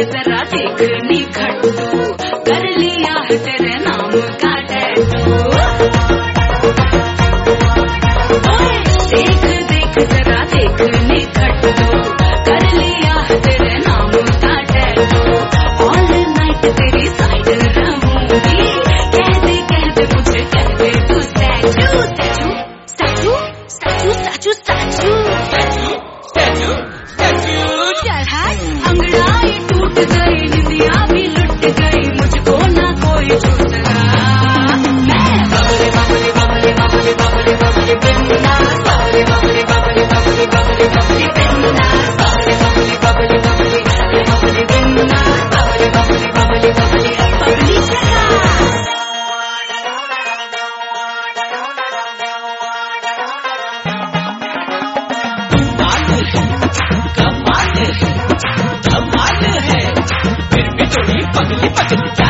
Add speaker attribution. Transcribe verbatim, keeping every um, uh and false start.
Speaker 1: जरा देख निखट तू, कर लिया है तेरे नाम का टैटू। देख देख जरा देख निखट तू, कर लिया है तेरे नाम का टैटू। ऑल नाइट तेरी साइड रहूंगी, कह दे कह दे मुझे कह दे तू statue statue statue statue statue statue statue statue. चल हट, अंगड़ाई टूट गई, निंदिया भी लुट गई, मुझको ना कोई छू सका। मैं बबले बबले बबले बबले बबले बबले बिंदास, बबले बबले बबले बबले बबले बबले बिंदास, बबले बबले बबले बबले बबले बिंदास, बबले बबले बबले बबले बबली चला।
Speaker 2: कमाल है, धमाल है, फिर भी थोड़ी पगली पगली